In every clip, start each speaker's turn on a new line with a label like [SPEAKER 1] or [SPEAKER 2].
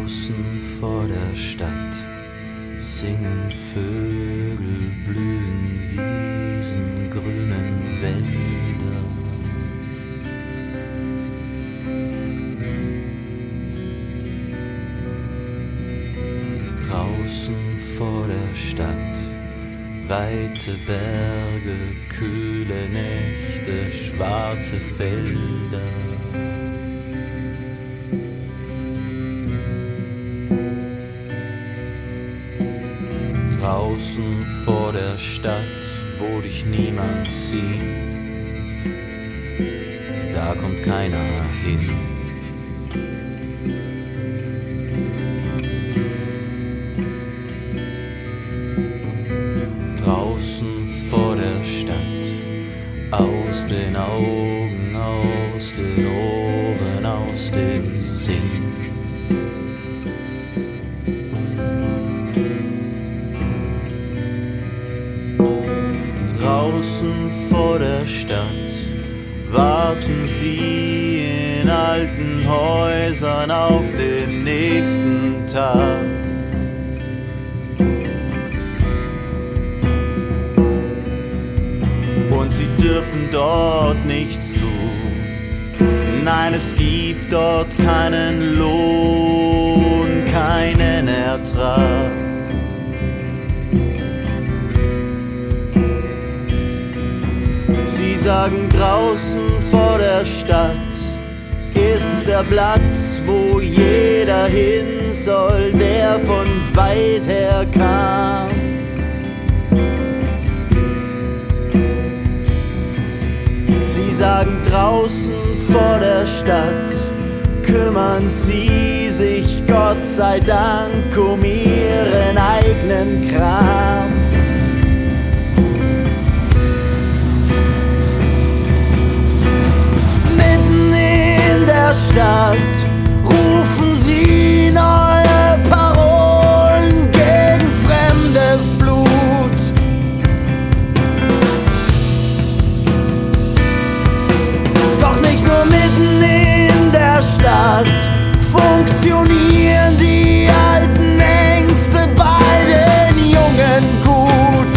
[SPEAKER 1] Draußen vor der Stadt singen Vögel, blühen Wiesen, grünen Wälder. Draußen vor der Stadt weite Berge, kühle Nächte, schwarze Felder. Draußen vor der Stadt, wo dich niemand sieht, da kommt keiner hin. Draußen vor der Stadt, aus den Augen, aus den Ohren, aus dem Sinn. Draußen vor der Stadt warten sie in alten Häusern auf den nächsten Tag. Und sie dürfen dort nichts tun. Nein, es gibt dort keinen Lohn, keinen Ertrag. Sie sagen, draußen vor der Stadt ist der Platz, wo jeder hin soll, der von weit her kam. Sie sagen, draußen vor der Stadt kümmern sie sich, Gott sei Dank, um ihren eigenen Kram. Stadt rufen sie neue Parolen gegen fremdes Blut. Doch nicht nur mitten in der Stadt funktionieren die alten Ängste bei den Jungen gut.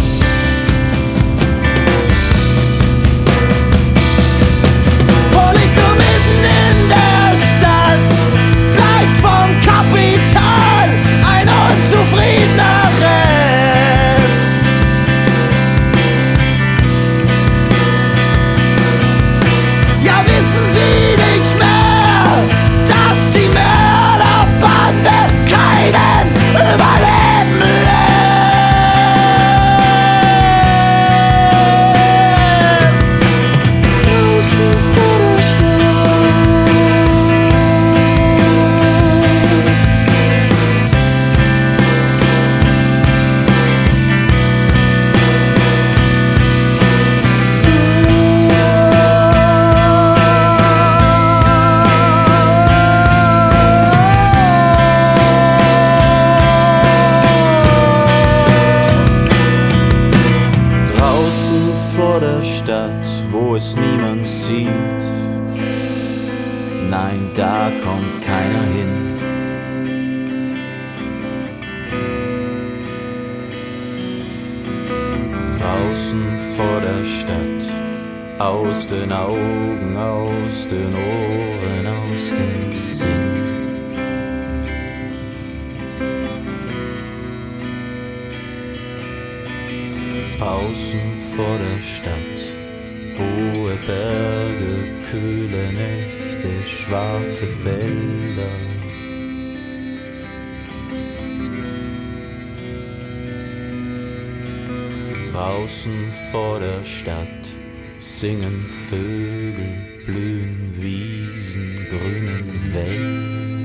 [SPEAKER 1] Ein unzufriedener Rest. Ja, wissen Sie nicht mehr, dass die Mörderbande keinen überleben lässt? Wo es niemand sieht, nein, da kommt keiner hin. Draußen vor der Stadt, aus den Augen, aus den Ohren, aus dem Sinn. Draußen vor der Stadt, hohe Berge, kühle Nächte, schwarze Felder. Draußen vor der Stadt singen Vögel, blühen Wiesen, grünen Wälder.